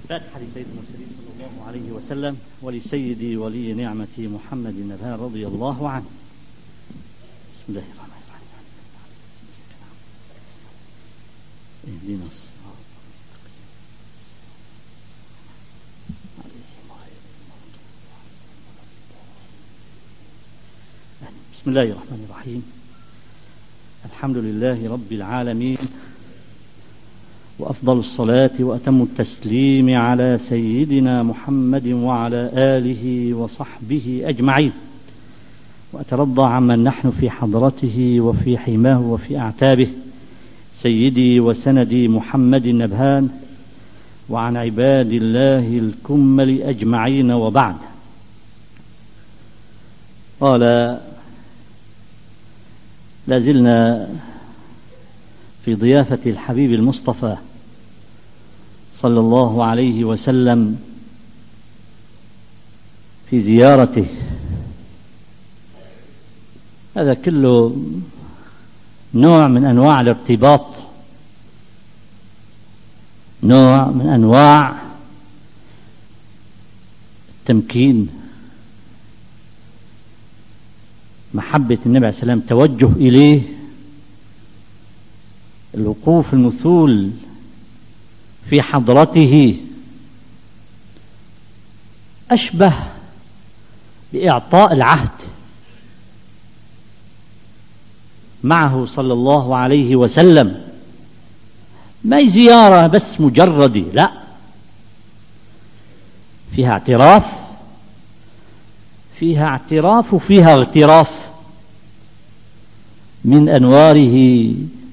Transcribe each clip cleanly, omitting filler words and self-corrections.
فاتحة لسيد المرسلين صلى الله عليه وسلم ولسيدي ولي نعمتي محمد النبهان رضي الله عنه. بسم الله الرحمن الرحيم. اهدنا الصراط المستقيم. بسم الله الرحمن الرحيم. الحمد لله رب العالمين، وأفضل الصلاة وأتم التسليم على سيدنا محمد وعلى آله وصحبه أجمعين، وأترضى عمن نحن في حضرته وفي حماه وفي أعتابه، سيدي وسندي محمد النبهان، وعن عباد الله الكمل أجمعين. وبعد، قال: لازلنا في ضيافة الحبيب المصطفى صلى الله عليه وسلم في زيارته. هذا كله نوع من أنواع الارتباط، نوع من أنواع التمكين، محبة النبي عليه السلام، توجه إليه، الوقوف المثول في حضرته، أشبه بإعطاء العهد معه صلى الله عليه وسلم. ما هي زيارة بس مجردة، لا، فيها اعتراف، وفيها اغتراف من أنواره،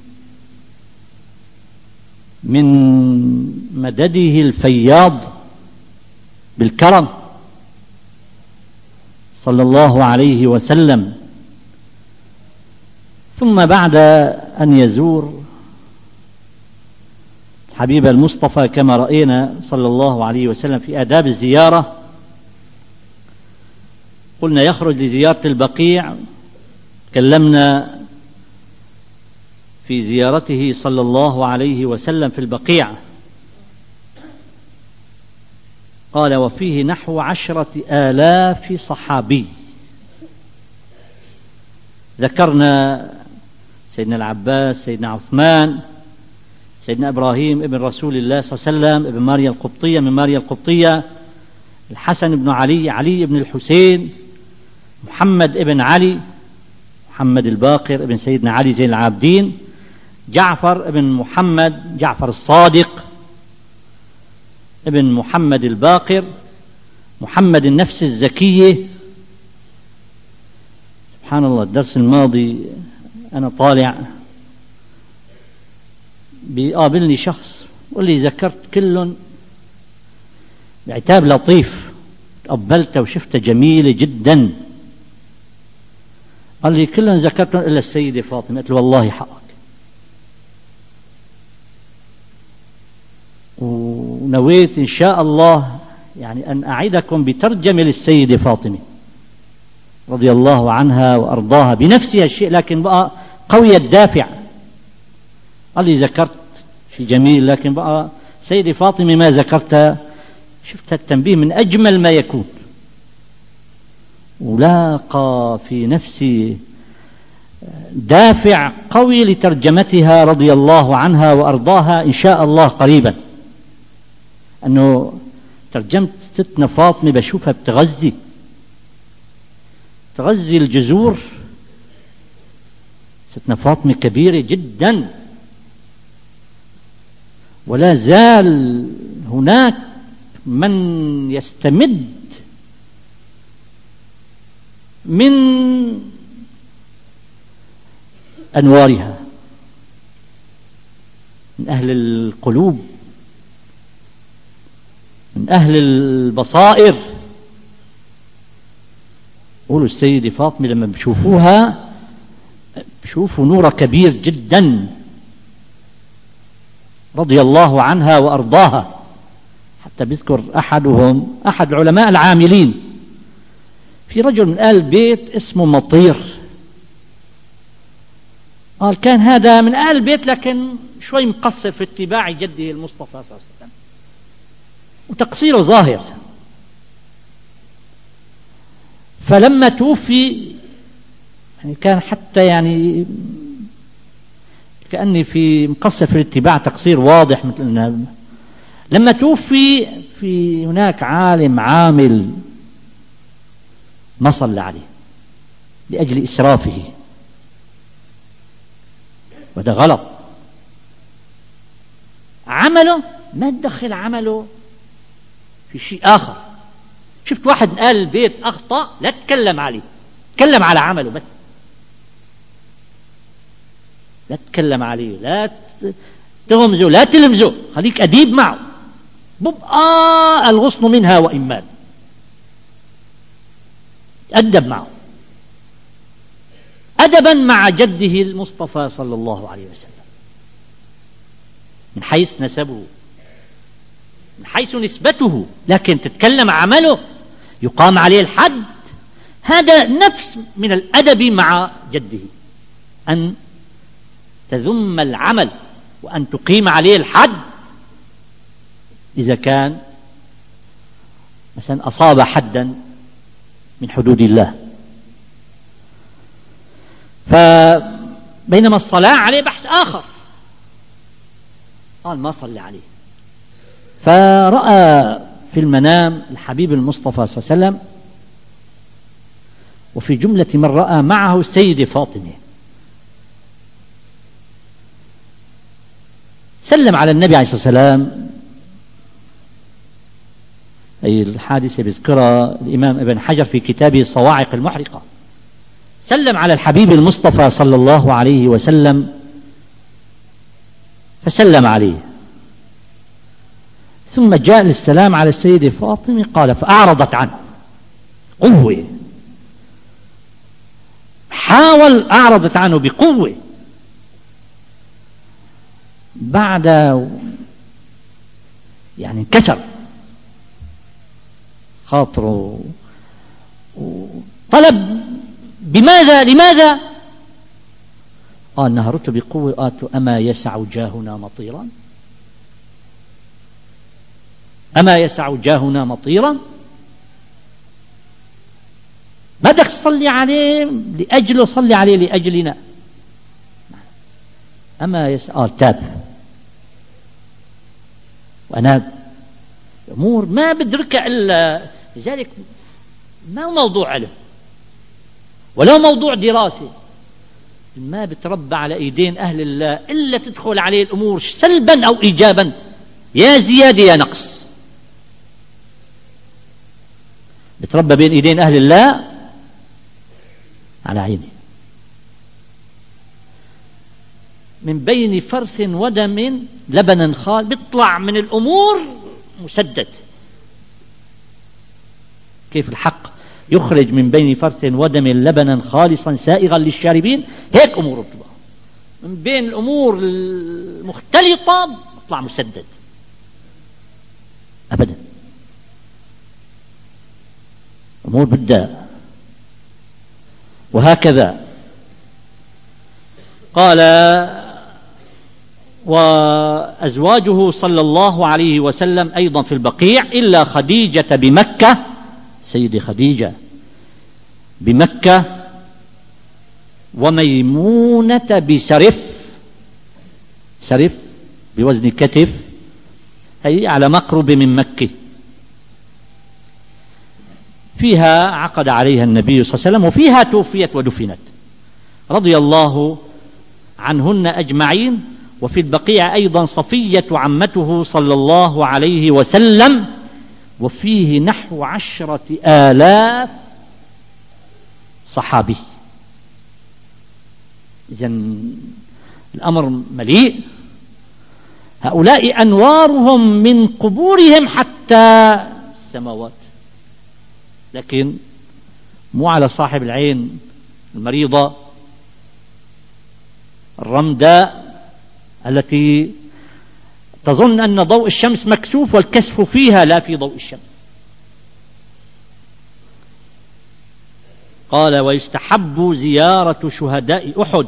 من مدده الفياض بالكرم صلى الله عليه وسلم. ثم بعد أن يزور حبيب المصطفى كما رأينا صلى الله عليه وسلم في آداب الزيارة، قلنا يخرج لزيارة البقيع. تكلمنا في زيارته صلى الله عليه وسلم في البقيع، قال: وفيه نحو 10,000 صحابي. ذكرنا سيدنا العباس، سيدنا عثمان، سيدنا إبراهيم ابن رسول الله صلى الله عليه وسلم، ابن ماريا القبطية، من ماريا القبطية، الحسن بن علي، علي بن الحسين، محمد ابن علي، محمد الباقر ابن سيدنا علي زين العابدين، جعفر ابن محمد، جعفر الصادق ابن محمد الباقر، محمد النفس الزكية. سبحان الله، الدرس الماضي أنا طالع بيقابلني شخص يقول لي: ذكرت كلهم بعتاب لطيف، تقبلته وشفته جميلة جدا. قال لي: كلهم ذكرتهم إلا السيدة فاطمة. قلت له: والله حقك، ونويت إن شاء الله يعني أن أعدكم بترجمة للسيدة فاطمة رضي الله عنها وأرضاها بنفسها الشيء، لكن بقى قوية الدافع. قال لي: ذكرت شيء جميل، لكن بقى سيدة فاطمة ما ذكرتها. شفت التنبيه من أجمل ما يكون، ولاقى في نفسي دافع قوي لترجمتها رضي الله عنها وأرضاها إن شاء الله قريبا. أنه ترجمت ستنا فاطمة بشوفها بتغذي الجذور. ستنا فاطمة كبيرة جدا، ولا زال هناك من يستمد من أنوارها، من أهل القلوب، من أهل البصائر. قولوا السيدة فاطمة لما بشوفوها بشوفوا نور كبير جدا رضي الله عنها وأرضاها. حتى بيذكر أحدهم، أحد العلماء العاملين، في رجل من آل البيت اسمه مطير، قال: كان هذا من آل البيت لكن شوي مقصر في اتباع جده المصطفى صلى الله عليه وسلم. وتقصيره ظاهر. فلما توفي يعني كان حتى يعني كأني في مقصر في الاتباع تقصير واضح، مثل لما توفي في هناك عالم عامل ما صلى عليه لأجل إسرافه، وده غلط. عمله ما تدخل عمله في شيء آخر. شفت واحد قال البيت أخطأ، لا تتكلم عليه، تكلم على عمله بس، لا تتكلم عليه، لا تغمزه، لا تلمزه، خليك أديب معه. ببقى الغصن منها وإن مات، أدب معه أدبا مع جده المصطفى صلى الله عليه وسلم، من حيث نسبه، من حيث نسبته. لكن تتكلم عمله يقام عليه الحد، هذا نفس من الأدب مع جده، أن تذم العمل وأن تقيم عليه الحد إذا كان مثلا أصاب حدا من حدود الله. فبينما الصلاة عليه بحث آخر، قال ما صلى عليه. فرأى في المنام الحبيب المصطفى صلى الله عليه وسلم، وفي جملة من رأى معه السيدة فاطمة، سلم على النبي عليه الصلاة والسلام. أي الحادثة بذكرها الإمام ابن حجر في كتابه الصواعق المحرقة. سلم على الحبيب المصطفى صلى الله عليه وسلم، فسلم عليه، ثم جاء للسلام على السيدة فاطمة، قال فأعرضت عنه قوة، حاول أعرضت عنه بقوة. بعد يعني انكسر خاطره وطلب بماذا لماذا؟ قال نهرت بقوة أما يسع جاهنا مطيرا، أما يسع جاهنا مطيرا. ما بدك تصلي عليه لأجله، صلي عليه لأجلنا. أما يسع تاب وأناب. أمور ما بدركها إلا، لذلك ما هو موضوع علم ولا موضوع دراسة، ما بتربى على ايدين اهل الله الا تدخل عليه الامور سلبا او ايجابا، يا زياده يا نقص. بتربى بين ايدين اهل الله على عيني، من بين فرث ودم لبنا خال، بيطلع من الامور مسدد. كيف الحق يخرج من بين فرث ودم لبنا خالصا سائغا للشاربين، هيك اموره بتبقى من بين الامور المختلطه بيطلع مسدد ابدا. امور بدها. وهكذا قال وازواجه صلى الله عليه وسلم ايضا في البقيع الا خديجه بمكه، سيدة خديجة بمكة، وميمونة بسرف، سرف بوزن كتف، أي على مقرب من مكة. فيها عقد عليها النبي صلى الله عليه وسلم، وفيها توفيت ودفنت رضي الله عنهن أجمعين. وفي البقيع أيضا صفية عمته صلى الله عليه وسلم، وفيه نحو 10,000 صحابي. إذن الأمر مليء. هؤلاء أنوارهم من قبورهم حتى السماوات، لكن مو على صاحب العين المريضة الرمداء التي تظن أن ضوء الشمس مكسوف والكسف فيها لا في ضوء الشمس. قال ويستحب زيارة شهداء أحد.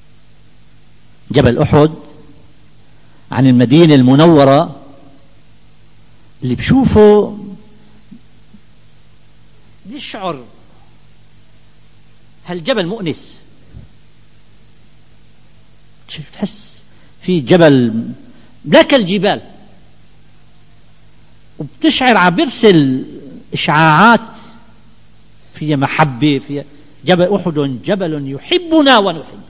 جبل أحد عن المدينة المنورة اللي بشوفه بيشعر هالجبل مؤنس، تحس في جبل لا كالجبال، وبتشعر عم بيرسل إشعاعات فيها محبة، فيها جبل أحد جبل يحبنا ونحبه.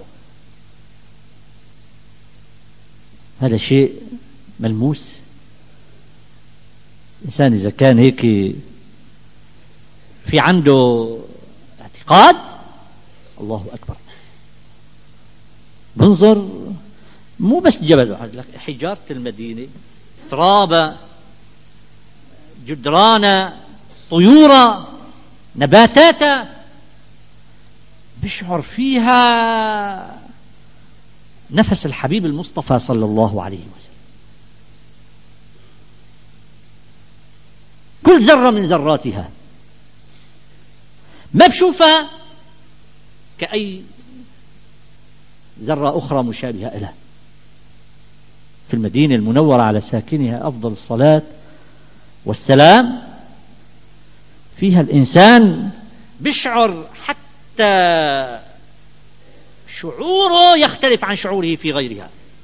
هذا شيء ملموس. الإنسان إذا كان هيك في عنده اعتقاد، الله أكبر، بنظر مو بس جبل أحد، حجارة المدينة، تراب، جدران، طيور، نباتات، بيشعر فيها نفس الحبيب المصطفى صلى الله عليه وسلم. كل ذرة من ذراتها ما بشوفها كأي ذرة أخرى مشابهة لها. في المدينة المنورة على ساكنها أفضل الصلاة والسلام، فيها الإنسان بيشعر حتى شعوره يختلف عن شعوره في غيرها،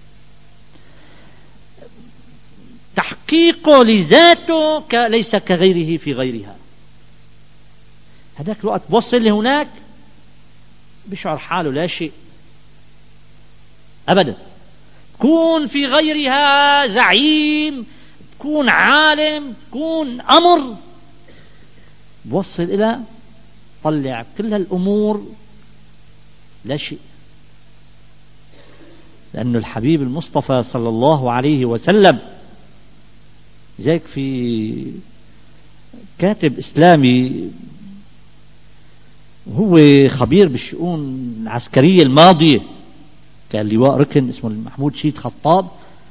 تحقيقه لذاته ليس كغيره في غيرها. هذاك الوقت بوصل لهناك بشعر حاله لا شيء أبدا. كون في غيرها زعيم، كون عالم، كون أمر، بوصل إلى طلع كل هالأمور لا شيء، لأن الحبيب المصطفى صلى الله عليه وسلم. زيك في كاتب إسلامي هو خبير بالشؤون العسكرية الماضية، كان لواء ركن، اسمه محمود شيد خطاب،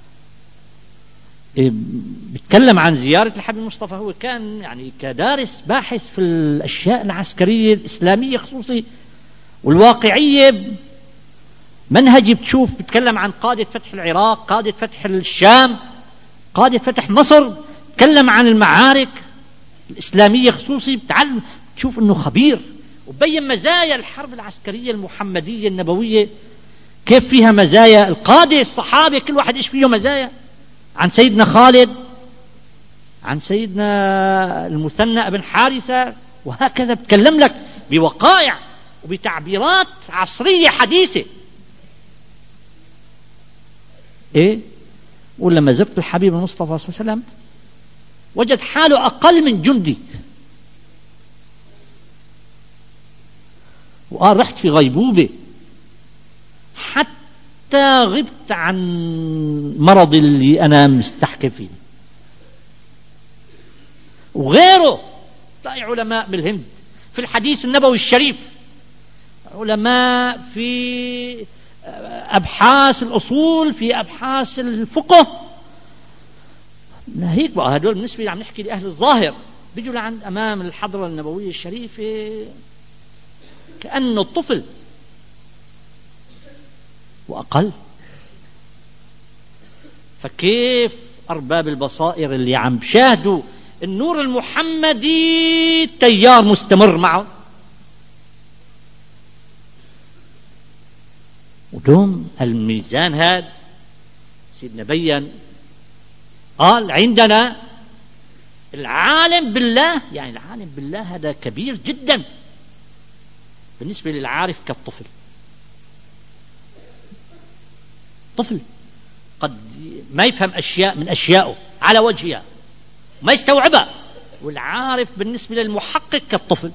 بيتكلم عن زيارة الحبيب المصطفى. هو كان يعني كدارس باحث في الأشياء العسكرية الإسلامية خصوصي والواقعية، منهجي بتشوف بتكلم عن قادة فتح العراق، قادة فتح الشام، قادة فتح مصر، بتكلم عن المعارك الإسلامية خصوصي، بتعلم تشوف أنه خبير، وبين مزايا الحرب العسكرية المحمدية النبوية، كيف فيها مزايا. القادة الصحابة كل واحد إيش فيه مزايا، عن سيدنا خالد، عن سيدنا المثنى بن حارثة، وهكذا بتكلم لك بوقائع وبتعبيرات عصرية حديثة. إيه؟ ولما زرت الحبيب المصطفى صلى الله عليه وسلم وجد حاله أقل من جندي، وقال رحت في غيبوبة حتى غبت عن مرض اللي أنا مستحكم فيه. وغيره تلاقي علماء بالهند في الحديث النبوي الشريف، علماء في أبحاث الأصول، في أبحاث الفقه. هيك بقى هدول بالنسبة لي عم نحكي لأهل الظاهر، بيجوا لعند أمام الحضرة النبوية الشريفة كأنه الطفل وأقل. فكيف أرباب البصائر اللي عم بشاهدوا النور المحمدي تيار مستمر معه، ودوم الميزان هذا سيدنا بيّن، قال عندنا العالم بالله، يعني العالم بالله هذا كبير جدا بالنسبة للعارف كالطفل. طفل قد ما يفهم أشياء من أشيائه على وجهها، ما يستوعبها، والعارف بالنسبة للمحقق كالطفل.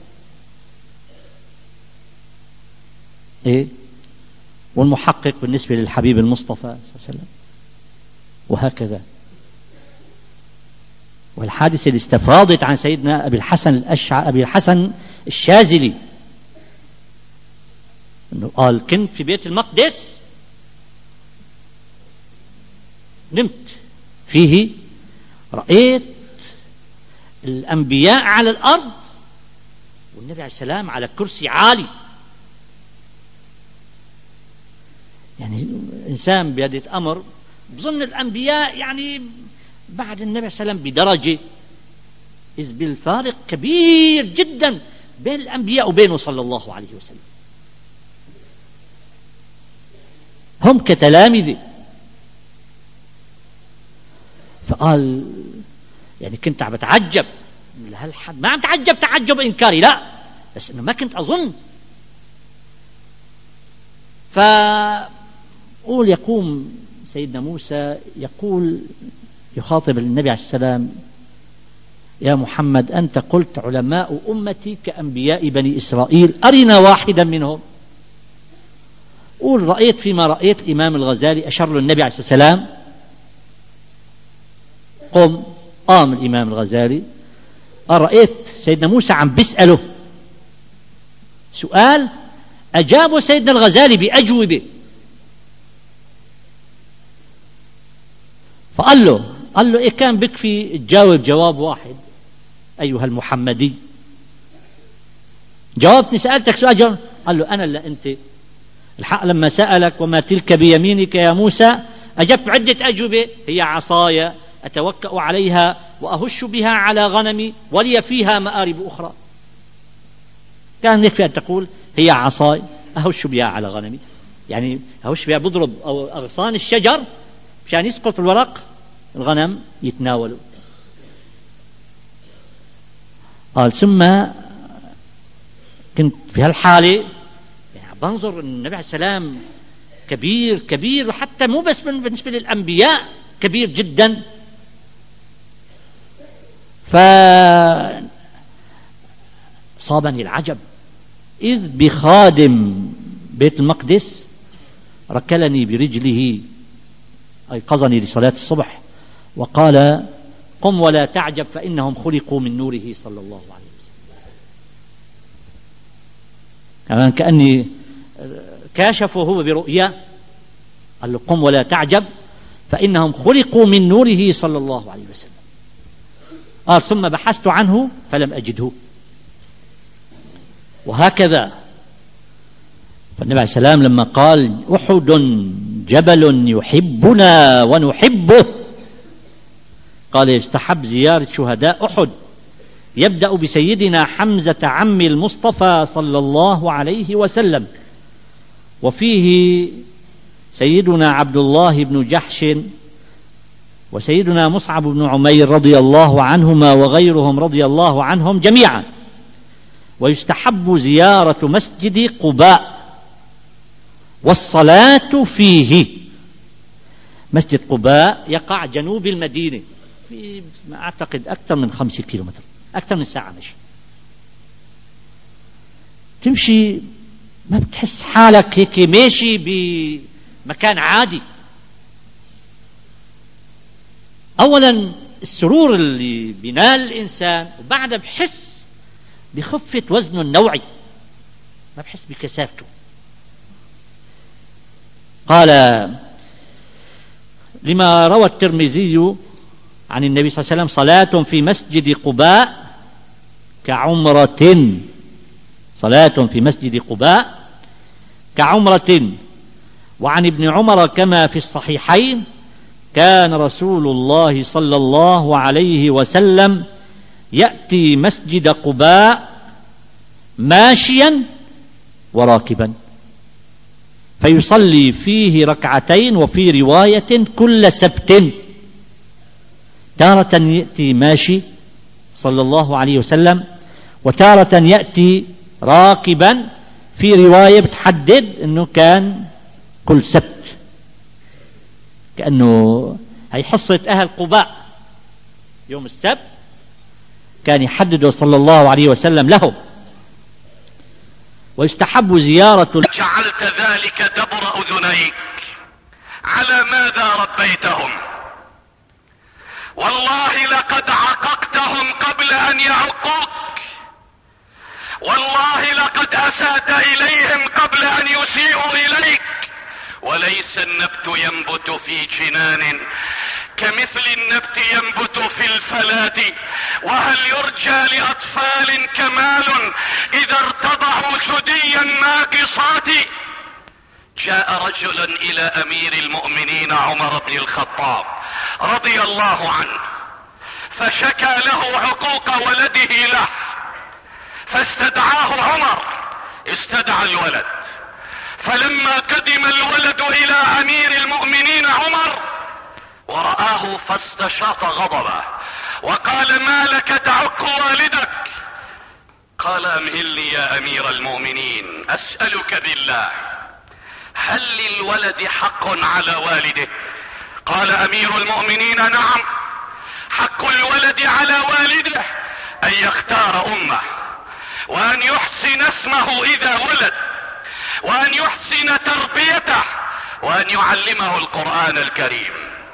إيه؟ والمحقق بالنسبة للحبيب المصطفى صلى الله عليه وسلم، وهكذا. والحادثة اللي استفاضت عن سيدنا أبي الحسن الشاذلي، أنه قال كنت في بيت المقدس نمت فيه، رأيت الأنبياء على الأرض والنبي عليه السلام على كرسي عالي. يعني إنسان بيدة أمر بظن الأنبياء يعني بعد النبي صلى الله عليه وسلم بدرجة، إذ بالفارق كبير جدا بين الأنبياء وبينه صلى الله عليه وسلم. هم كتلامذة. فقال يعني كنت عم بتعجب لهالحد، ما عم تعجب تعجب إنكاري، لا، بس إنه ما كنت أظن. فقول يقوم سيدنا موسى يقول، يخاطب النبي عليه السلام: يا محمد أنت قلت علماء أمتي كأنبياء بني إسرائيل، أرنا واحدا منهم. قول رأيت فيما رأيت الإمام الغزالي أشر له النبي عليه السلام، قام الإمام الغزالي، رأيت سيدنا موسى عم بيسأله سؤال أجابه سيدنا الغزالي بأجوبة. فقال له إيه كان بكفي تجاوب جواب واحد أيها المحمدي؟ جاوبتني، سألتك سؤال جاوب. قال له أنا لا أنت. الحق لما سألك وما تلك بيمينك يا موسى أجبت عدة أجوبة: هي عصاي أتوكأ عليها وأهش بها على غنمي ولي فيها مآرب أخرى. كان يكفي أن تقول هي عصاي أهش بها على غنمي، يعني أهش بها بضرب أو أغصان الشجر مشان يسقط الورق الغنم يتناولوا. قال ثم كنت في هالحالة يعني بنظر النبي عليه السلام كبير، وحتى مو بس بالنسبة للأنبياء كبير جدا. فصابني العجب إذ بخادم بيت المقدس ركلني برجله، أيقظني لصلاة الصبح وقال: قم ولا تعجب فإنهم خلقوا من نوره صلى الله عليه وسلم. كمان كأني كاشفه هو برؤيا، قال له: قم ولا تعجب فإنهم خلقوا من نوره صلى الله عليه وسلم. قال: ثم بحثت عنه فلم أجده. وهكذا فالنبي عليه السلام لما قال: أحد جبل يحبنا ونحبه، قال: يستحب زيارة شهداء أحد، يبدأ بسيدنا حمزة عم المصطفى صلى الله عليه وسلم، وفيه سيدنا عبد الله بن جحش وسيدنا مصعب بن عمير رضي الله عنهما وغيرهم رضي الله عنهم جميعا. ويستحب زيارة مسجد قباء والصلاة فيه. مسجد قباء يقع جنوب المدينة في ما أعتقد أكثر من 5 كيلومتر، أكثر من ساعة مشي. تمشي ما بتحس حالك هيك ماشي بمكان عادي. أولا السرور اللي بينال الإنسان، وبعدها بحس بخفة وزنه النوعي، ما بحس بكثافته. قال: لما روى الترمذي عن النبي صلى الله عليه وسلم: صلاة في مسجد قباء كعمرة. صلاة في مسجد قباء كعمرة. وعن ابن عمر كما في الصحيحين: كان رسول الله صلى الله عليه وسلم يأتي مسجد قباء ماشيا وراكبا فيصلي فيه ركعتين، وفي رواية كل سبت. تارة يأتي ماشي صلى الله عليه وسلم، وتارة يأتي راكبا، في رواية بتحدد أنه كان كل سبت، كأنه هي حصة أهل قباء يوم السبت كان يحدده صلى الله عليه وسلم لهم. ويستحب زيارة. جعلت ذلك دبر أذنيك، على ماذا ربيتهم؟ والله لقد عققتهم قبل أن يعقوك، والله لقد أسأت إليهم قبل أن يسيئوا إليك. وليس النبت ينبت في جنان كمثل النبت ينبت في الفلاة. وهل يرجى لأطفال كمال إذا ارتضعوا ثدي الناقصات؟ جاء رجل إلى أمير المؤمنين عمر بن الخطاب رضي الله عنه، فشكى له عقوق ولده له، فاستدعاه عمر. استدعى الولد، فلما قدم الولد الى امير المؤمنين عمر ورآه فاستشاط غضبه وقال: ما لك تعق والدك؟ قال: امهلني يا امير المؤمنين، اسألك بالله، هل للولد حق على والده؟ قال امير المؤمنين: نعم، حق الولد على والده ان يختار امه، وان يحسن اسمه اذا ولد، وان يحسن تربيته، وان يعلمه القرآن الكريم.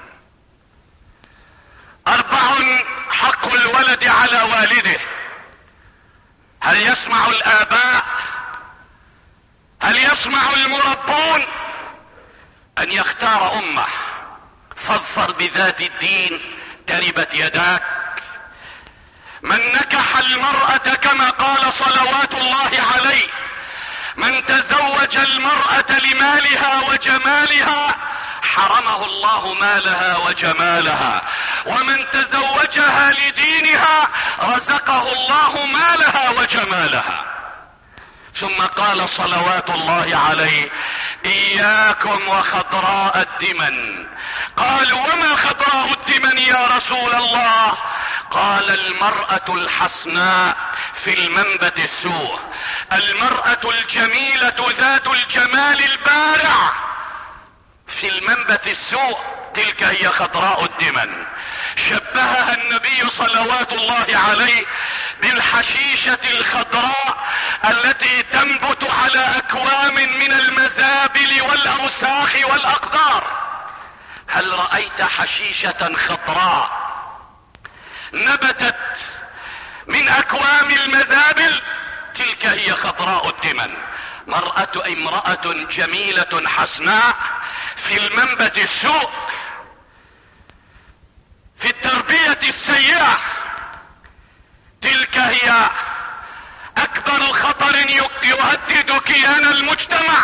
4 حق الولد على والده. هل يسمع الآباء؟ هل يسمع المربون؟ أن يختار أمه. فاظفر بذات الدين تربت يداك. من نكح المرأة كما قال صلوات الله عليه: من تزوج المرأة لمالها وجمالها حرمه الله مالها وجمالها، ومن تزوجها لدينها رزقه الله مالها وجمالها. ثم قال صلوات الله عليه: اياكم وخضراء الدمن. قالوا: وما خضراء الدمن يا رسول الله؟ قال: المرأة الحسناء في المنبت السوء، المرأة الجميلة ذات الجمال البارع في المنبت السوء، تلك هي خضراء الدمن. شبهها النبي صلوات الله عليه بالحشيشة الخضراء التي تنبت على اكوام من المزابل والاوساخ والاقدار. هل رأيت حشيشة خضراء نبتت من اكوام المزابل؟ تلك هي خضراء الدمن. امرأة جميلة حسناء في المنبت السوء، في التربية السيئة، تلك هي اكبر خطر يهدد كيان المجتمع.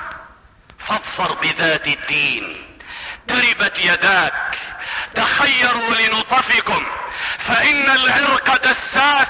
فاظفر بذات الدين تربت يداك. تخيروا لنطفكم فان العرق دساس.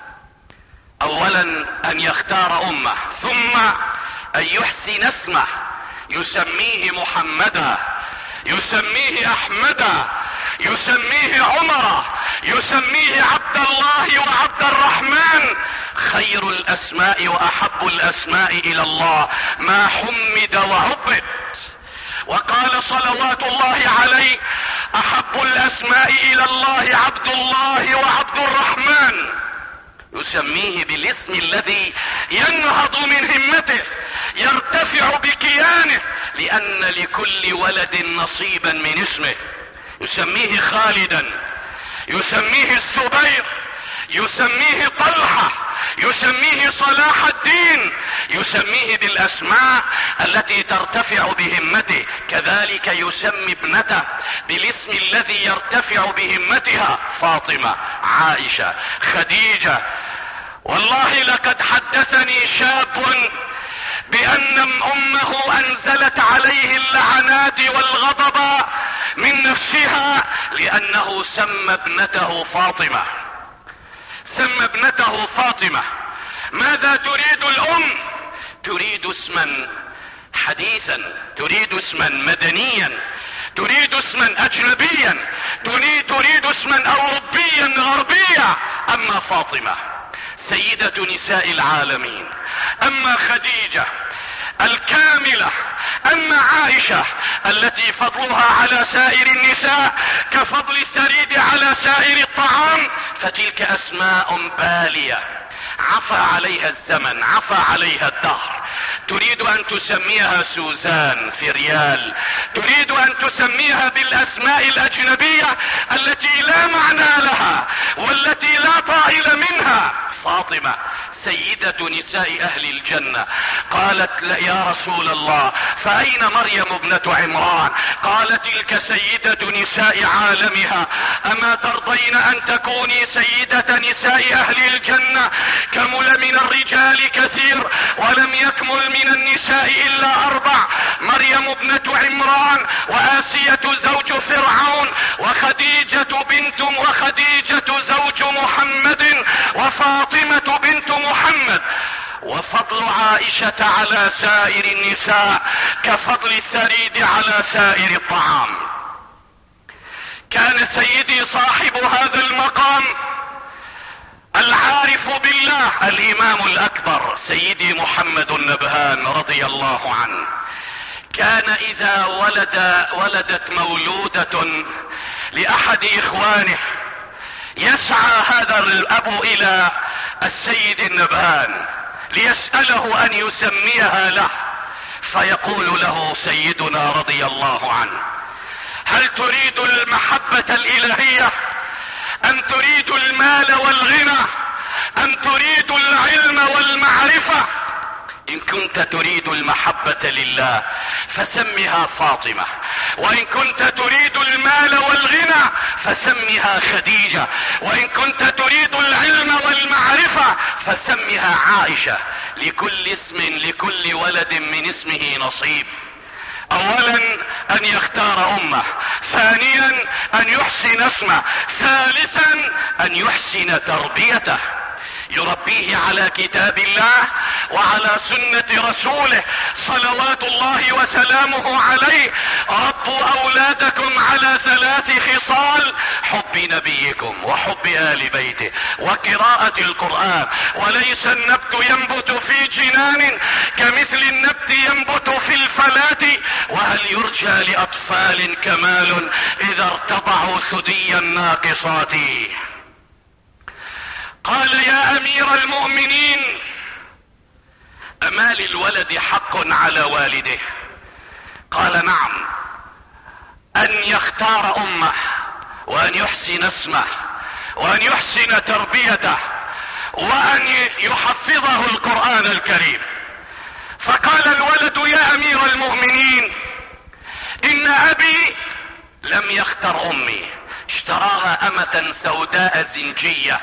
اولا ان يختار امه، ثم ان يحسن اسمه، يسميه محمدا، يسميه احمدا، يسميه عمر، يسميه عبد الله وعبد الرحمن. خير الاسماء واحب الاسماء الى الله ما حمد وعبد. وقال صلوات الله عليه: احب الاسماء الى الله عبد الله وعبد الرحمن. يسميه بالاسم الذي ينهض من همته، يرتفع بكيانه، لان لكل ولد نصيبا من اسمه. يسميه خالدا، يسميه الزبير، يسميه طلحة، يسميه صلاح الدين، يسميه بالاسماء التي ترتفع بهمته. كذلك يسمي ابنته بالاسم الذي يرتفع بهمتها: فاطمة، عائشة، خديجة. والله لقد حدثني شاب بان امه انزلت عليه اللعنات والغضب من نفسها لانه سمى ابنته فاطمة. سمى ابنته فاطمة. ماذا تريد الام؟ تريد اسما حديثا، تريد اسما مدنيا، تريد اسما اجنبيا، تريد اسما اوروبيا غربيا. اما فاطمة سيدة نساء العالمين، اما خديجة الكاملة، اما عائشة التي فضلها على سائر النساء كفضل الثريد على سائر الطعام، فتلك اسماء بالية عفى عليها الزمن، عفى عليها الدهر. تريد ان تسميها سوزان في ريال، تريد ان تسميها بالاسماء الاجنبية التي لا معنى لها والتي لا طائل منها. فاطمة سيدة نساء اهل الجنة. قالت: يا رسول الله، فاين مريم ابنة عمران؟ قال: تلك سيدة نساء عالمها. اما ترضين ان تكوني سيدة نساء اهل الجنة؟ كمل من الرجال كثير ولم يكمل من النساء الا 4: مريم ابنة عمران، وآسية زوج فرعون، وخديجة وخديجة زوج محمد وفاطمة بنت محمد. وفضل عائشة على سائر النساء كفضل الثريد على سائر الطعام. كان سيدي صاحب هذا المقام العارف بالله الإمام الأكبر سيدي محمد النبهان رضي الله عنه، كان إذا ولدت مولودة لأحد إخوانه يسعى هذا الأب إلى السيد النبهان ليسأله أن يسميها له، فيقول له سيدنا رضي الله عنه: هل تريد المحبة الإلهية أم تريد المال والغنى أم تريد العلم والمعرفة؟ إن كنت تريد المحبة لله فسمها فاطمة، وإن كنت تريد المال والغنى فسمها خديجة، وإن كنت تريد العلم والمعرفة فسمها عائشة. لكل اسم لكل ولد من اسمه نصيب. اولا ان يختار امه، ثانيا ان يحسن اسمه، ثالثا ان يحسن تربيته، يربيه على كتاب الله وعلى سنة رسوله صلوات الله وسلامه عليه. ربوا اولادكم على 3 خصال: حب نبيكم وحب آل بيته وقراءة القرآن. وليس النبت ينبت في جنان كمثل النبت ينبت في الفلاة، وهل يرجى لأطفال كمال إذا ارتضعوا ثدي الناقصات. قال: يا امير المؤمنين، اما للولد حق على والده؟ قال: نعم، ان يختار امه وان يحسن اسمه وان يحسن تربيته وان يحفظه القرآن الكريم. فقال الولد: يا امير المؤمنين، ان ابي لم يختر امي، اشتراها امة سوداء زنجية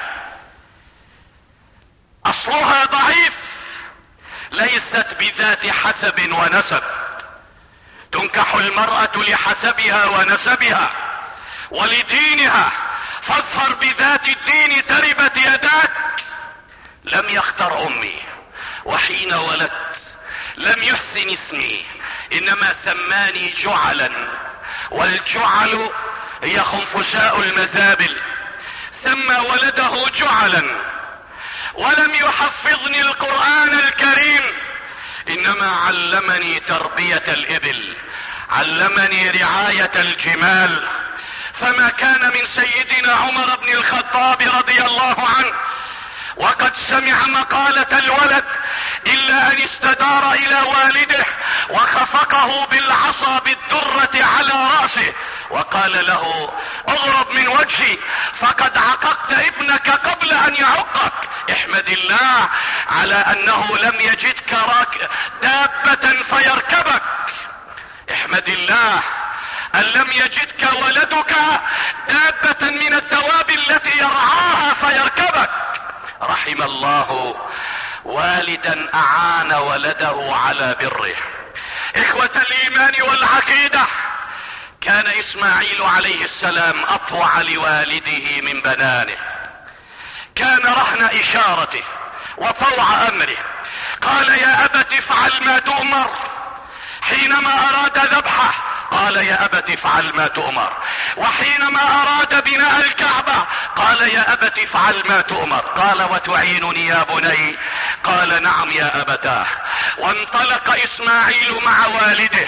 اصلها ضعيف، ليست بذات حسب ونسب، تنكح المرأة لحسبها ونسبها ولدينها، فاظفر بذات الدين تربت يداك. لم يختر امي، وحين ولدت لم يحسن اسمي، انما سماني جعلا، والجعل هي خنفساء المزابل، سمى ولده جعلا. ولم يحفظني القرآن الكريم، انما علمني تربية الابل، علمني رعاية الجمال. فما كان من سيدنا عمر بن الخطاب رضي الله عنه وقد سمع مقالة الولد الا ان استدار الى والده وخفقه بالعصا بالدرة على رأسه وقال له: اغرب من وجهي، فقد عققت ابنك قبل ان يعقك. احمد الله على انه لم يجدك دابة فيركبك، احمد الله ان لم يجدك ولدك دابة من الدواب التي يرعاها فيركبك. رحم الله والدا اعان ولده على بره. اخوة الايمان والعقيدة، كان اسماعيل عليه السلام اطوع لوالده من بنانه، كان رهن اشارته وطوع امره. قال: يا ابت افعل ما تؤمر. حينما اراد ذبحه قال: يا ابت افعل ما تؤمر. وحينما اراد بناء الكعبة قال: يا ابت افعل ما تؤمر. قال: وتعينني يا بني؟ قال: نعم يا ابتاه. وانطلق اسماعيل مع والده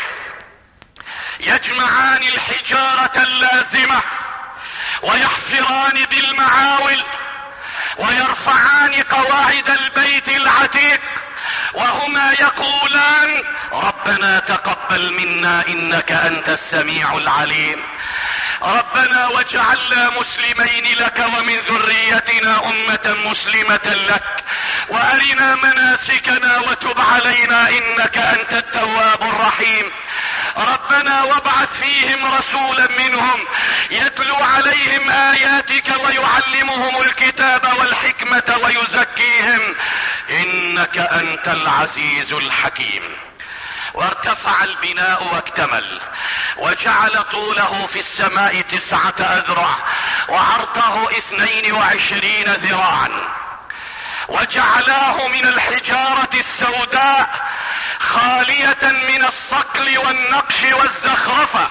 يجمعان الحجارة اللازمة ويحفران بالمعاول ويرفعان قواعد البيت العتيق، وهما يقولان: ربنا تقبل منا انك انت السميع العليم، ربنا واجعلنا مسلمين لك ومن ذريتنا امة مسلمة لك، وارنا مناسكنا وتب علينا انك انت التواب الرحيم، ربنا وابعث فيهم رسولا منهم يتلو عليهم اياتك ويعلمهم الكتاب والحكمة ويزكيهم انك انت العزيز الحكيم. وارتفع البناء واكتمل، وجعل طوله في السماء 9 أذرع وعرضه 22 ذراعا، وجعلاه من الحجارة السوداء خالية من الصقل والنقش والزخرفة.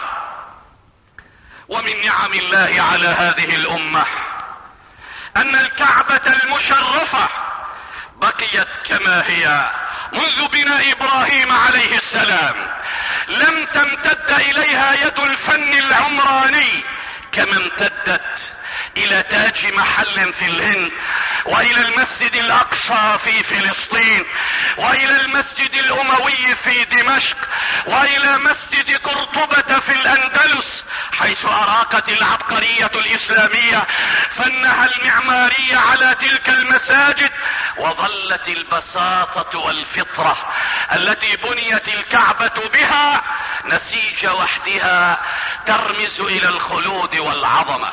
ومن نعم الله على هذه الأمة أن الكعبة المشرفة بقيت كما هي منذ بناء إبراهيم عليه السلام، لم تمتد إليها يد الفن العمراني كما امتدت إلى تاج محل في الهند، وإلى المسجد الأقصى في فلسطين، وإلى المسجد الأموي في دمشق، وإلى مسجد قرطبة في الأندلس، حيث أراقت العبقرية الإسلامية فنها المعماري على تلك المساجد، وظلت البساطة والفطرة التي بنيت الكعبة بها نسيج وحدها ترمز إلى الخلود والعظمة.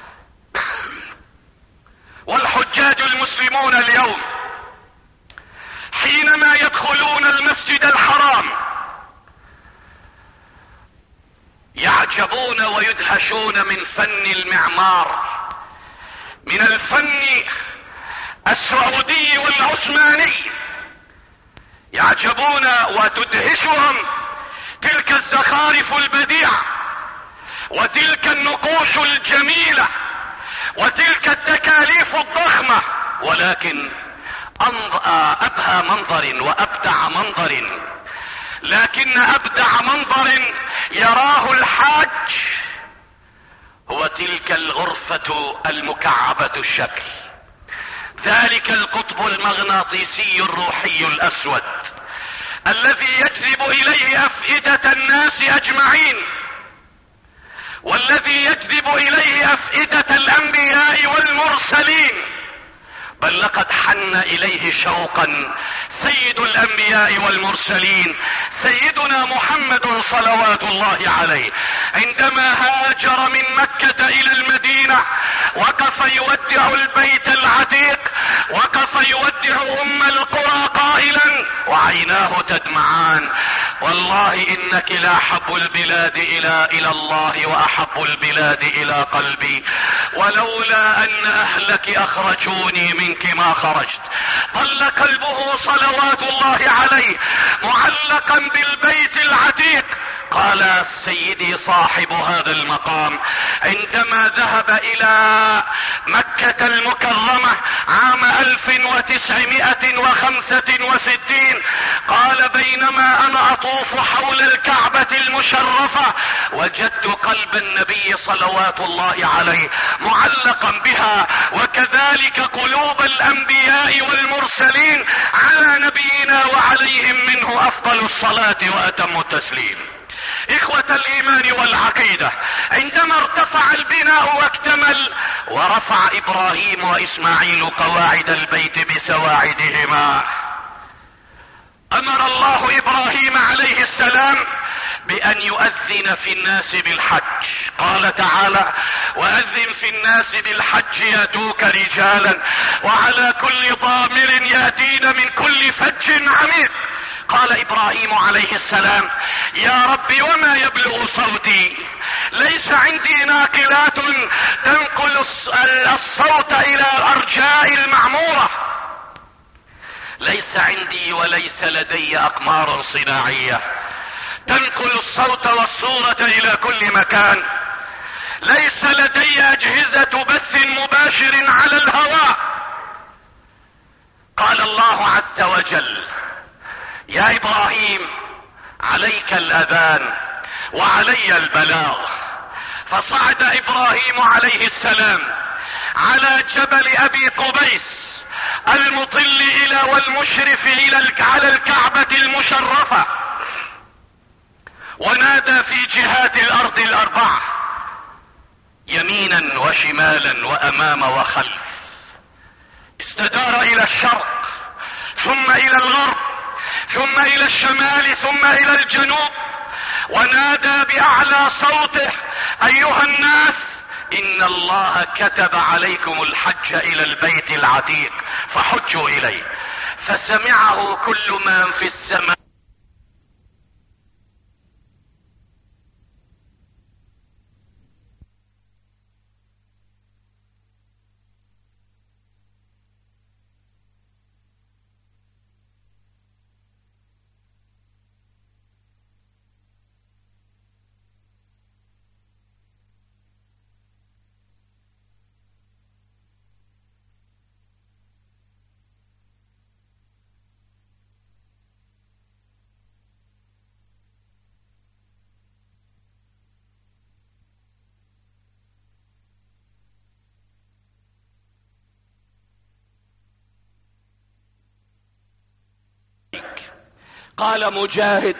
والحجاج المسلمون اليوم حينما يدخلون المسجد الحرام يعجبون ويدهشون من فن المعمار، من الفن السعودي والعثماني، يعجبون وتدهشهم تلك الزخارف البديعة وتلك النقوش الجميلة وتلك التكاليف الضخمة، ولكن أبهى منظر وأبدع منظر، لكن أبدع منظر يراه الحاج هو تلك الغرفة المكعبة الشكل، ذلك القطب المغناطيسي الروحي الأسود الذي يجذب إليه أفئدة الناس أجمعين، والذي يجذب إليه أفئدة الأنبياء والمرسلين، بل لقد حن إليه شوقا سيد الأنبياء والمرسلين سيدنا محمد صلوات الله عليه، عندما هاجر من مكة إلى المدينة وقف يودع البيت العتيق، وقف يودع أم القرى قائلا وعيناه تدمعان: والله إنك لأحب البلاد إلى الله وأحب البلاد إلى قلبي، ولولا أن أهلك أخرجوني منك ما خرجت. ظل قلبه صلوات الله عليه معلقا بالبيت العتيق. قال سيدي صاحب هذا المقام عندما ذهب إلى مكة المكرمة عام 1965، قال: بينما أنا أطوف حول الكعبة المشرفة وجدت قلب النبي صلوات الله عليه معلقا بها، وكذلك قلوب الأنبياء والمرسلين على نبينا وعليهم منه أفضل الصلاة وأتم التسليم. إخوة الإيمان والعقيدة، عندما ارتفع البناء واكتمل ورفع إبراهيم وإسماعيل قواعد البيت بسواعدهما، أمر الله إبراهيم عليه السلام بأن يؤذن في الناس بالحج. قال تعالى: وأذن في الناس بالحج يأتوك رجالا وعلى كل ضامر يأتين من كل فج عميق. قال إبراهيم عليه السلام: يا رب وما يبلغ صوتي؟ ليس عندي ناقلات تنقل الصوت إلى أرجاء المعمورة، ليس عندي وليس لدي أقمار صناعية تنقل الصوت والصورة إلى كل مكان، ليس لدي أجهزة بث مباشر على الهواء. قال الله عز وجل: يا إبراهيم عليك الأذان وعلي البلاغ. فصعد إبراهيم عليه السلام على جبل أبي قبيس المطل إلى والمشرف على الكعبة المشرفة، ونادى في جهات الأرض الأربعة يمينا وشمالا وأمام وخلف، استدار إلى الشرق ثم إلى الغرب ثم إلى الشمال ثم إلى الجنوب، ونادى بأعلى صوته: أيها الناس، إن الله كتب عليكم الحج إلى البيت العتيق فحجوا إليه. فسمعه كل من في السماء قال مجاهد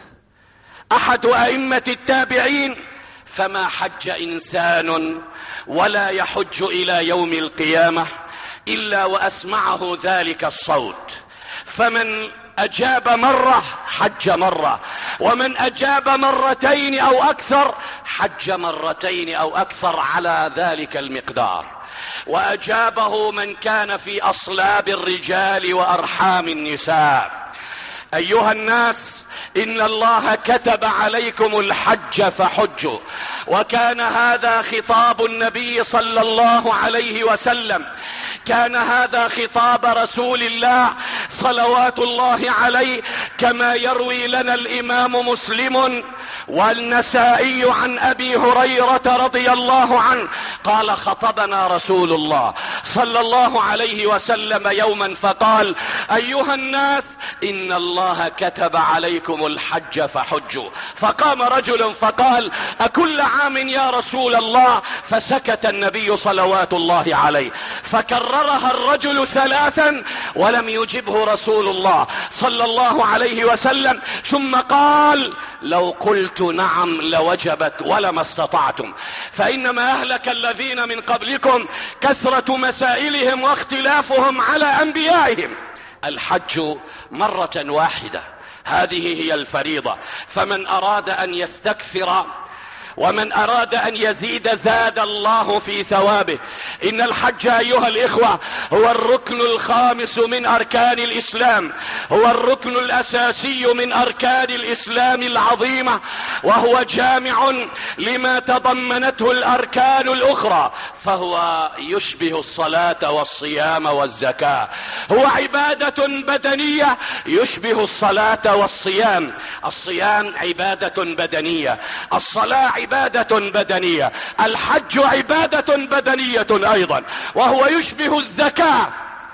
احد ائمة التابعين: فما حج انسان ولا يحج الى يوم القيامة الا واسمعه ذلك الصوت، فمن اجاب مرة حج مرة، ومن اجاب مرتين او اكثر حج مرتين او اكثر على ذلك المقدار. واجابه من كان في اصلاب الرجال وارحام النساء: ايها الناس، ان الله كتب عليكم الحج فحجوا. وكان هذا خطاب النبي صلى الله عليه وسلم، كان هذا خطاب رسول الله صلوات الله عليه، كما يروي لنا الامام مسلم والنسائي عن ابي هريرة رضي الله عنه قال: خطبنا رسول الله صلى الله عليه وسلم يوما فقال: ايها الناس، ان الله كتب عليكم الحج فحجوا. فقام رجل فقال: اكل عام يا رسول الله؟ فسكت النبي صلوات الله عليه، فكررها الرجل ثلاثا ولم يجبه رسول الله صلى الله عليه وسلم، ثم قال: لو قلت نعم لوجبت ولما استطعتم، فانما اهلك الذين من قبلكم كثرة مسائلهم واختلافهم على انبيائهم. الحج مرة واحدة، هذه هي الفريضة، فمن اراد ان يستكثر ومن اراد ان يزيد زاد الله في ثوابه. ان الحج ايها الاخوة هو الركن الخامس من اركان الاسلام، هو الركن الاساسي من اركان الاسلام العظيمة، وهو جامع لما تضمنته الاركان الاخرى، فهو يشبه الصلاة والصيام والزكاة، هو عبادة بدنية يشبه الصلاة والصيام. الصيام عبادة بدنية، الصلاة عبادة بدنية، الحج عبادة بدنية ايضا، وهو يشبه الزكاة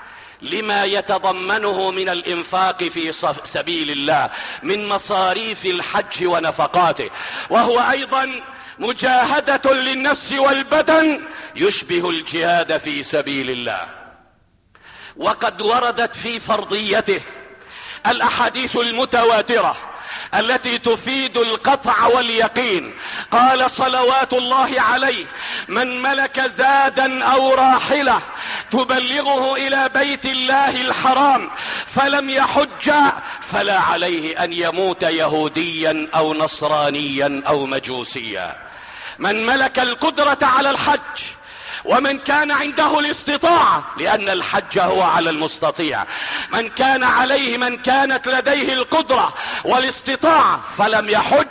لما يتضمنه من الانفاق في سبيل الله من مصاريف الحج ونفقاته، وهو ايضا مجاهدة للنفس والبدن يشبه الجهاد في سبيل الله. وقد وردت في فرضيته الاحاديث المتواترة التي تفيد القطع واليقين. قال صلوات الله عليه: من ملك زادا او راحلة تبلغه الى بيت الله الحرام فلم يحج فلا عليه ان يموت يهوديا او نصرانيا او مجوسيا. من ملك القدرة على الحج، ومن كان عنده الاستطاعة، لأن الحج هو على المستطيع، من كانت لديه القدرة والاستطاعة فلم يحج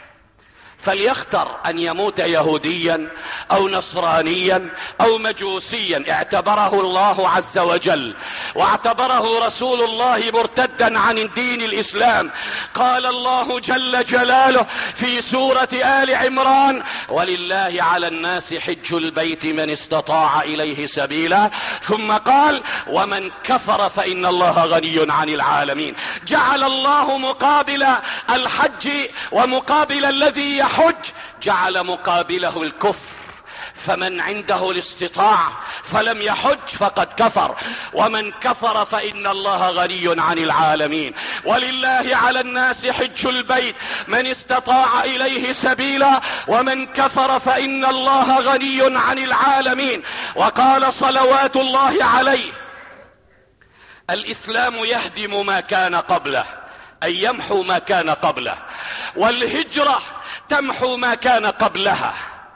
فليختر أن يموت يهوديا أو نصرانيا أو مجوسيا، اعتبره الله عز وجل واعتبره رسول الله مرتدا عن الدين الإسلام. قال الله جل جلاله في سورة آل عمران: ولله على الناس حج البيت من استطاع إليه سبيلا، ثم قال: ومن كفر فإن الله غني عن العالمين. جعل الله مقابل الحج ومقابل الذي يحج جعل مقابله الكفر، فمن عنده الاستطاعة فلم يحج فقد كفر، ومن كفر فإن الله غني عن العالمين. ولله على الناس حج البيت من استطاع إليه سبيلا، ومن كفر فإن الله غني عن العالمين. وقال صلوات الله عليه: الإسلام يهدم ما كان قبله، أي يمحو ما كان قبله، والهجرة تمحو ما كان قبلها،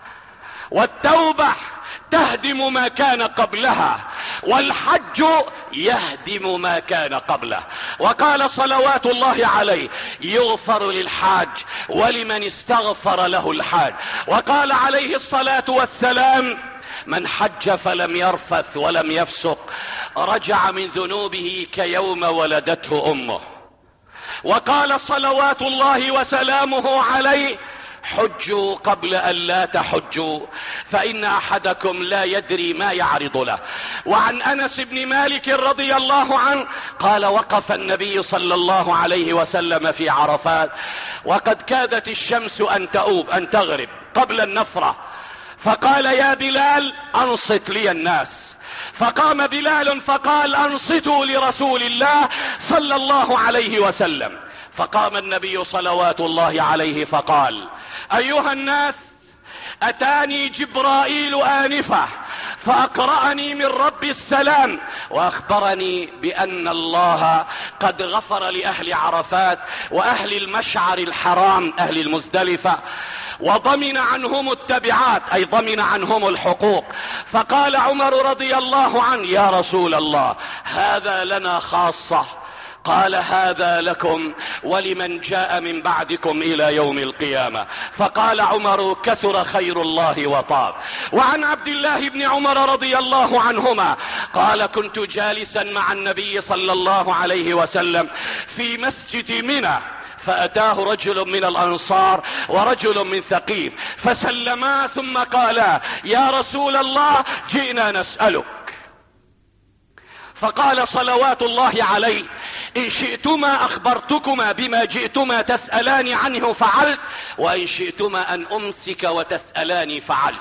والتوبة تهدم ما كان قبلها، والحج يهدم ما كان قبله. وقال صلوات الله عليه: يغفر للحاج ولمن استغفر له الحاج. وقال عليه الصلاة والسلام: من حج فلم يرفث ولم يفسق رجع من ذنوبه كيوم ولدته امه. وقال صلوات الله وسلامه عليه: حجوا قبل ان لا تحجوا فان احدكم لا يدري ما يعرض له. وعن انس بن مالك رضي الله عنه قال: وقف النبي صلى الله عليه وسلم في عرفات وقد كادت الشمس ان تغرب قبل النفرة، فقال: يا بلال انصت لي الناس. فقام بلال فقال: انصتوا لرسول الله صلى الله عليه وسلم. فقام النبي صلوات الله عليه فقال: ايها الناس، اتاني جبرائيل آنفة فاقرأني من رب السلام واخبرني بان الله قد غفر لاهل عرفات واهل المشعر الحرام اهل المزدلفة، وضمن عنهم التبعات، اي ضمن عنهم الحقوق. فقال عمر رضي الله عنه: يا رسول الله، هذا لنا خاصة. قال: هذا لكم ولمن جاء من بعدكم الى يوم القيامة. فقال عمر: كثر خير الله وطاب. وعن عبد الله بن عمر رضي الله عنهما قال: كنت جالسا مع النبي صلى الله عليه وسلم في مسجد منى، فأتاه رجل من الأنصار ورجل من ثقيف فسلما ثم قالا: يا رسول الله، جئنا نسألك. فقال صلوات الله عليه: إن شئتما أخبرتكما بما جئتما تسألان عنه فعلت، وإن شئتما أن أمسك وتسألاني فعلت.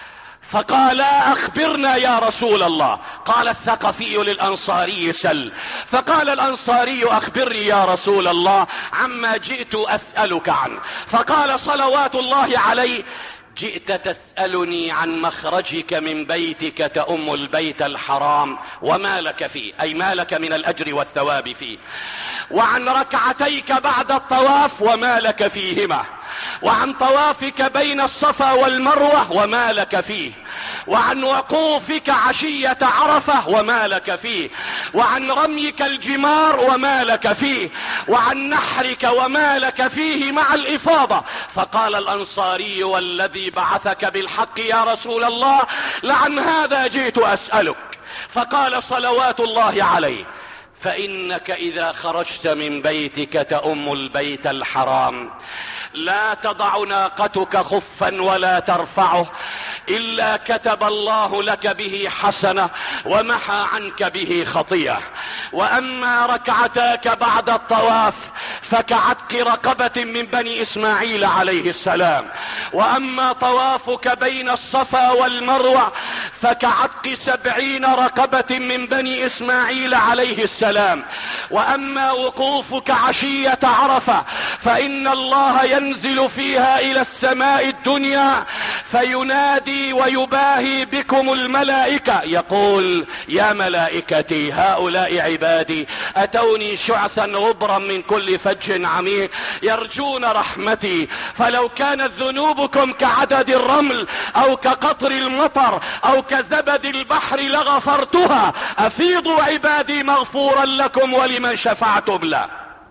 فقالا: أخبرنا يا رسول الله. قال الثقفي للأنصاري: سل. فقال الأنصاري: أخبرني يا رسول الله عما جئت أسألك عنه. فقال صلوات الله عليه: جئت تسألني عن مخرجك من بيتك تأم البيت الحرام وما لك فيه، أي ما لك من الأجر والثواب فيه، وعن ركعتيك بعد الطواف وما لك فيهما، وعن طوافك بين الصفا والمروة وما لك فيه، وعن وقوفك عشية عرفة وما لك فيه، وعن رميك الجمار وما لك فيه، وعن نحرك وما لك فيه مع الإفاضة. فقال الأنصاري: والذي بعثك بالحق يا رسول الله، لعن هذا جئت أسألك. فقال صلوات الله عليه: فإنك إذا خرجت من بيتك تأم البيت الحرام لا تضع ناقتك خفا ولا ترفعه إلا كتب الله لك به حسنة ومحى عنك به خطيئة. وأما ركعتاك بعد الطواف فكعتق رقبة من بني إسماعيل عليه السلام، وأما طوافك بين الصفا والمروة فكعتق 70 رقبة من بني إسماعيل عليه السلام، وأما وقوفك عشية عرفة فإن الله ينزل فيها إلى السماء الدنيا فينادي ويباهي بكم الملائكة، يقول: يا ملائكتي، هؤلاء عبادي أتوني شعثا غبرا من كل فج عميق يرجون رحمتي، فلو كانت ذنوبكم كعدد الرمل أو كقطر المطر أو كزبد البحر لغفرتها، أفيضوا عبادي مغفورا لكم ولمن شفعتم له.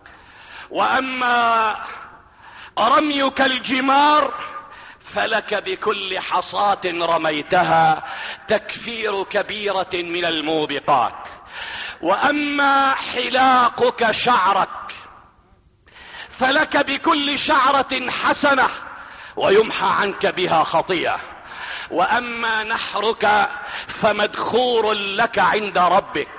وأما رميك الجمار فلك بكل حصاة رميتها تكفير كبيرة من الموبقات. وأما حلاقك شعرك فلك بكل شعرة حسنة ويمحى عنك بها خطيئة. وأما نحرك فمدخور لك عند ربك.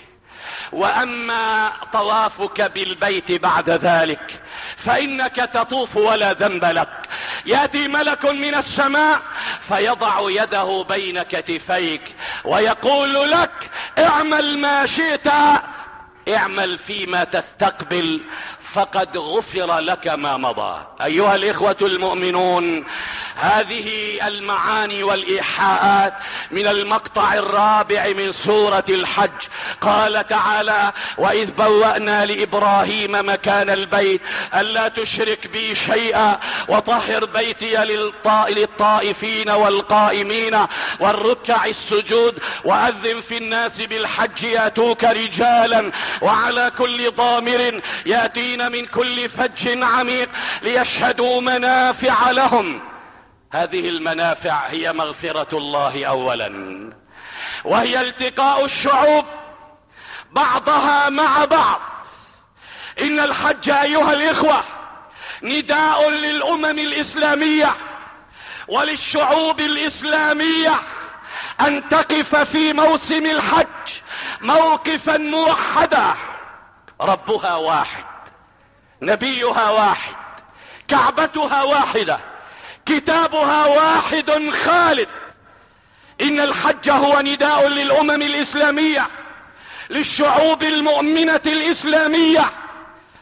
وأما طوافك بالبيت بعد ذلك فإنك تطوف ولا ذنب لك، يأتي ملك من السماء فيضع يده بين كتفيك ويقول لك: اعمل ما شئت، اعمل فيما تستقبل فقد غفر لك ما مضى. ايها الاخوة المؤمنون، هذه المعاني والايحاءات من المقطع الرابع من سورة الحج. قال تعالى: واذ بوأنا لابراهيم مكان البيت الا تشرك بي شيئا وطهر بيتي للطائفين والقائمين والركع السجود واذن في الناس بالحج ياتوك رجالا وعلى كل ضامر ياتين من كل فج عميق ليشهدوا منافع لهم. هذه المنافع هي مغفرة الله اولا، وهي التقاء الشعوب بعضها مع بعض. ان الحج ايها الاخوة نداء للامم الاسلامية وللشعوب الاسلامية ان تقف في موسم الحج موقفا موحدا. ربها واحد، نبيها واحد، كعبتها واحدة، كتابها واحد خالد. ان الحج هو نداء للامم الاسلامية، للشعوب المؤمنة الاسلامية،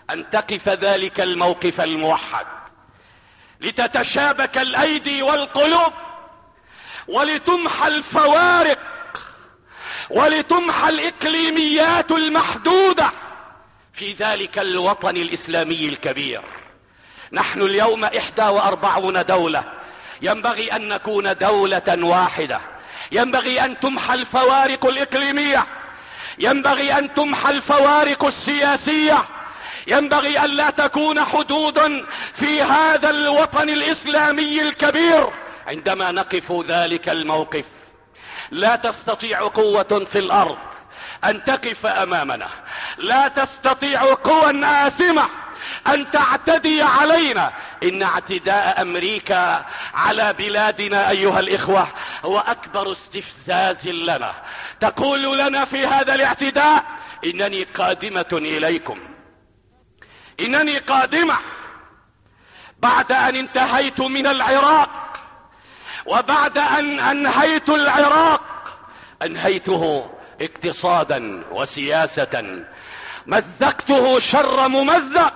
ان تقف ذلك الموقف الموحد، لتتشابك الايدي والقلوب، ولتمحى الفوارق، ولتمحى الاقليميات المحدودة في ذلك الوطن الاسلامي الكبير. نحن اليوم 41 دولة، ينبغي ان نكون دولة واحدة، ينبغي ان تمحى الفوارق الاقليمية، ينبغي ان تمحى الفوارق السياسية، ينبغي ان لا تكون حدود في هذا الوطن الاسلامي الكبير. عندما نقف ذلك الموقف لا تستطيع قوة في الارض ان تقف امامنا، لا تستطيع قوى آثمة ان تعتدي علينا. ان اعتداء امريكا على بلادنا ايها الاخوة هو اكبر استفزاز لنا. تقول لنا في هذا الاعتداء انني قادمة اليكم، انني قادمة بعد ان انتهيت من العراق، وبعد ان انهيت العراق انهيته اقتصادا وسياسة، مزقته شر ممزق،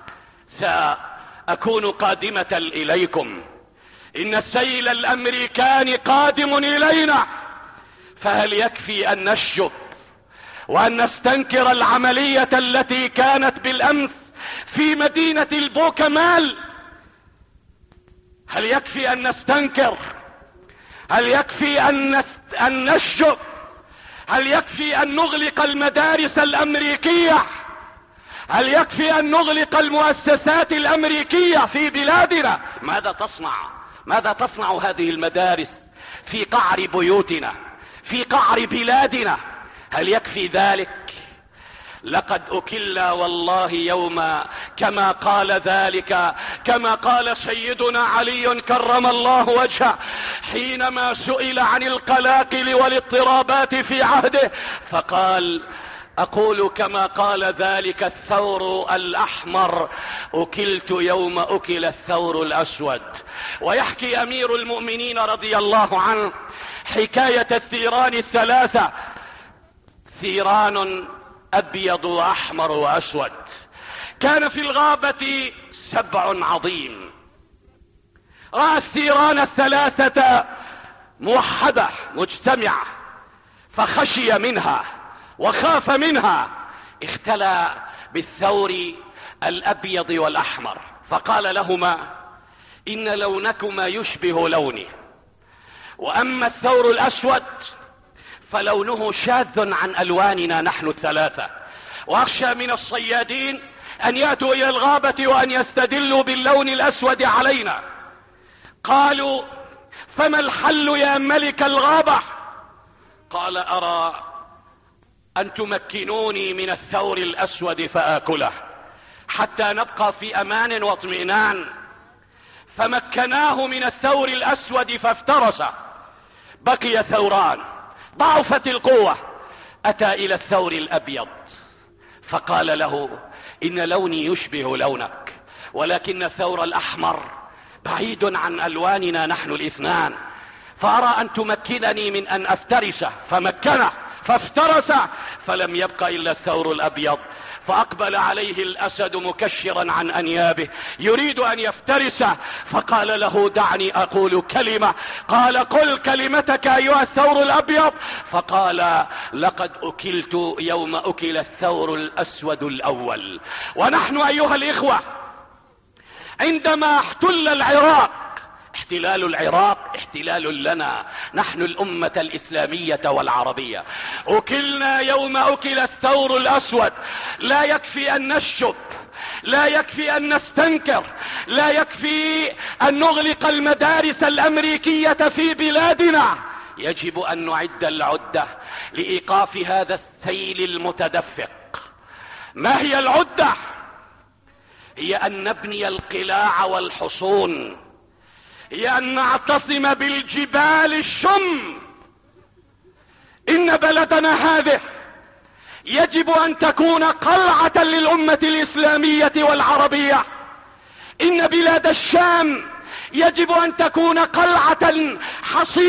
سأكون قادمة اليكم. ان السيل الامريكاني قادم الينا، فهل يكفي ان نشجب وان نستنكر العملية التي كانت بالامس في مدينة البوكمال؟ هل يكفي ان نستنكر؟ هل يكفي ان نشجب؟ هل يكفي ان نغلق المدارس الامريكية؟ هل يكفي ان نغلق المؤسسات الامريكية في بلادنا؟ ماذا تصنع هذه المدارس في قعر بيوتنا، في قعر بلادنا؟ هل يكفي ذلك؟ لقد اكلنا والله يوم كما قال ذلك، كما قال سيدنا علي كرم الله وجهه حينما سئل عن القلاقل والاضطرابات في عهده، فقال: اقول كما قال ذلك الثور الاحمر: اكلت يوم اكل الثور الاسود. ويحكي امير المؤمنين رضي الله عنه حكاية الثيران الثلاثة: ثيران ابيض واحمر واسود. كان في الغابة سبع عظيم، رأى الثيران الثلاثة موحدة مجتمعة، فخشي منها وخاف منها، اختلى بالثور الابيض والاحمر، فقال لهما: ان لونكما يشبه لوني، واما الثور الاسود فلونه شاذ عن الواننا نحن الثلاثة، واخشى من الصيادين ان ياتوا الى الغابة وان يستدلوا باللون الاسود علينا. قالوا: فما الحل يا ملك الغابة؟ قال: ارى ان تمكنوني من الثور الاسود فاكله حتى نبقى في امان واطمئنان. فمكناه من الثور الاسود فافترس، بقي ثوران، ضعفت القوة، اتى الى الثور الابيض فقال له: ان لوني يشبه لونك، ولكن الثور الاحمر بعيد عن الواننا نحن الاثنان، فارى ان تمكنني من ان افترسه. فمكنه فافترس، فلم يبق الا الثور الابيض، فاقبل عليه الاسد مكشرا عن انيابه يريد ان يفترسه، فقال له: دعني اقول كلمة. قال: قل كلمتك ايها الثور الابيض. فقال: لقد اكلت يوم اكل الثور الاسود الاول. ونحن ايها الاخوة عندما احتل العراق، احتلال العراق احتلال لنا نحن الامة الاسلامية والعربية، اكلنا يوم اكل الثور الاسود. لا يكفي ان نشجب، لا يكفي ان نستنكر، لا يكفي ان نغلق المدارس الامريكية في بلادنا، يجب ان نعد العدة لايقاف هذا السيل المتدفق. ما هي العدة؟ هي ان نبني القلاع والحصون، هي ان نعتصم بالجبال الشم. ان بلدنا هذه يجب ان تكون قلعة للامة الاسلامية والعربية. ان بلاد الشام يجب ان تكون قلعة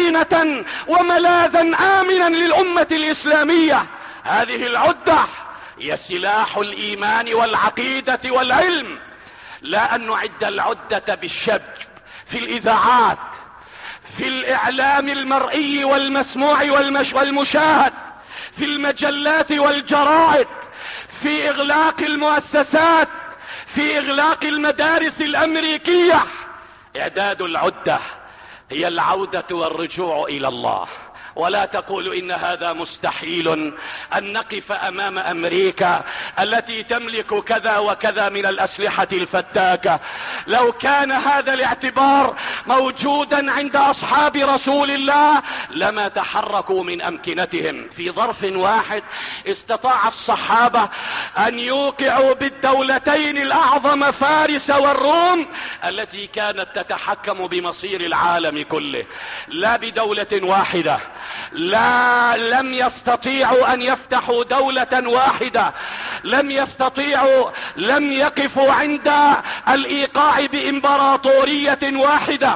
حصينة وملاذا امنا للامة الاسلامية. هذه العدة هي سلاح الايمان والعقيدة والعلم، لا ان نعد العدة بالشب في الاذاعات، في الاعلام المرئي والمسموع والمشاهد، في المجلات والجرائد، في اغلاق المؤسسات، في اغلاق المدارس الامريكية. اعداد العدة هي العودة والرجوع الى الله. ولا تقول ان هذا مستحيل ان نقف امام امريكا التي تملك كذا وكذا من الاسلحة الفتاكة. لو كان هذا الاعتبار موجودا عند اصحاب رسول الله لما تحركوا من امكنتهم. في ظرف واحد استطاع الصحابة ان يوقعوا بالدولتين الاعظم فارس والروم التي كانت تتحكم بمصير العالم كله، لا بدولة واحدة. لا، لم يستطيعوا ان يفتحوا دولة واحدة، لم يستطيعوا، لم يقفوا عند الايقاع بامبراطورية واحدة،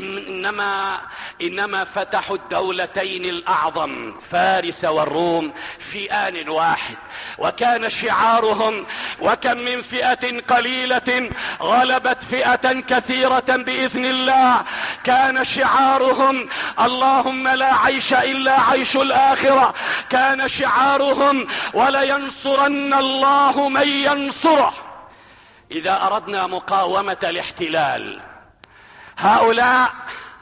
انما فتحوا الدولتين الاعظم فارس والروم في آن واحد. وكان شعارهم: وكم من فئة قليلة غلبت فئة كثيرة بإذن الله. كان شعارهم: اللهم لا عيش إلا عيش الآخرة. كان شعارهم: ولينصرن الله من ينصره. إذا أردنا مقاومة الاحتلال، هؤلاء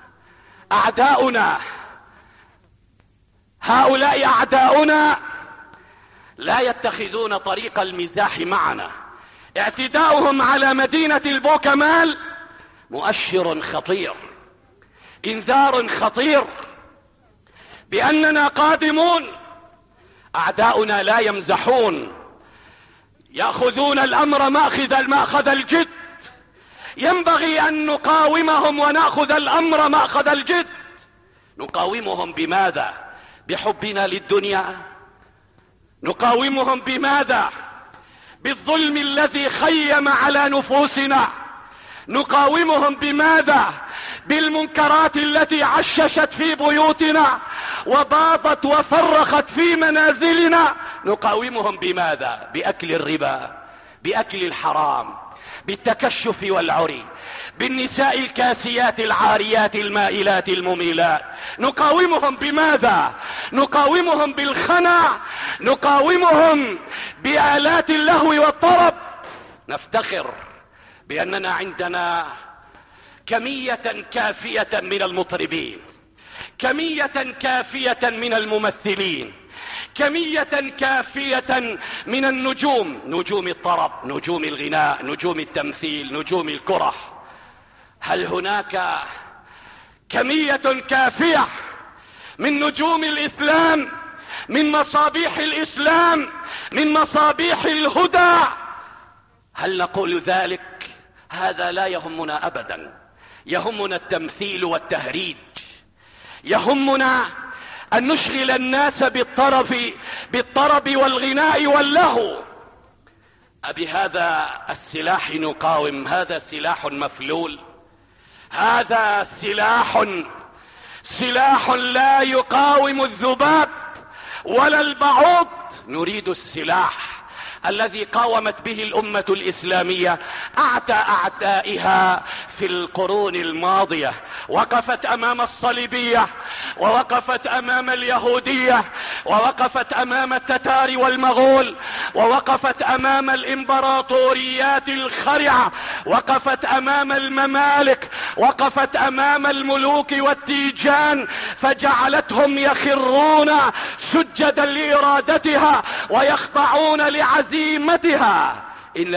أعداؤنا لا يتخذون طريق المزاح معنا. اعتداؤهم على مدينة البوكمال مؤشر خطير، انذار خطير بأننا قادمون. أعداؤنا لا يمزحون، يأخذون الأمر مأخذ الجد. ينبغي أن نقاومهم ونأخذ الأمر مأخذ الجد. نقاومهم بماذا؟ بحبنا للدنيا؟ نقاومهم بماذا؟ بالظلم الذي خيم على نفوسنا؟ نقاومهم بماذا؟ بالمنكرات التي عششت في بيوتنا وباضت وفرخت في منازلنا؟ نقاومهم بماذا؟ بأكل الربا، بأكل الحرام، بالتكشف والعري، بالنساء الكاسيات العاريات المائلات المميلات. نقاومهم بماذا؟ نقاومهم بالخنا، نقاومهم بآلات اللهو والطرب. نفتخر بأننا عندنا كمية كافية من المطربين، كمية كافية من الممثلين، كمية كافية من النجوم، نجوم الطرب، نجوم الغناء، نجوم التمثيل، نجوم الكرة. هل هناك كمية كافية من نجوم الإسلام، من مصابيح الإسلام، من مصابيح الهدى؟ هل نقول ذلك؟ هذا لا يهمنا أبدا. يهمنا التمثيل والتهريج، يهمنا أن نشغل الناس بالطرب والغناء واللهو. أبهذا السلاح نقاوم؟ هذا سلاح مفلول، هذا سلاح لا يقاوم الذباب ولا البعوض. نريد السلاح الذي قاومت به الأمة الإسلامية أعتى أعدائها في القرون الماضية. وقفت أمام الصليبية، ووقفت أمام اليهودية، ووقفت أمام التتار والمغول، ووقفت أمام الإمبراطوريات الخرعة، وقفت أمام الممالك، وقفت أمام الملوك والتيجان، فجعلتهم يخرون سجدا لإرادتها ويخضعون لعزيمتها. إن